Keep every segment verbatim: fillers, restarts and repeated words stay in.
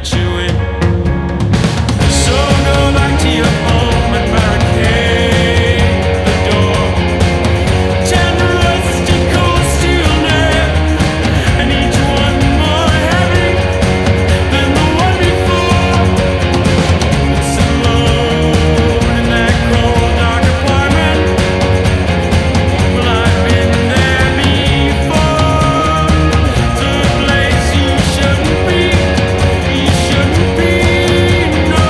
let you in. So go back to your home and barricade the door. Ten rusty cold steel nails, and each one more heavy than the one before. It's alone in that cold dark apartment. Well, I've been there before. It's a place you shouldn't be. You shouldn't be, no.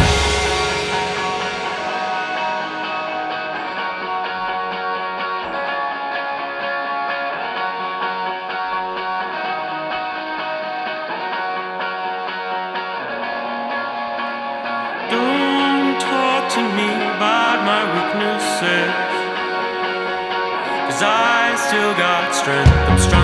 Don't talk to me about my weaknesses, 'cause I still got strength. I'm strong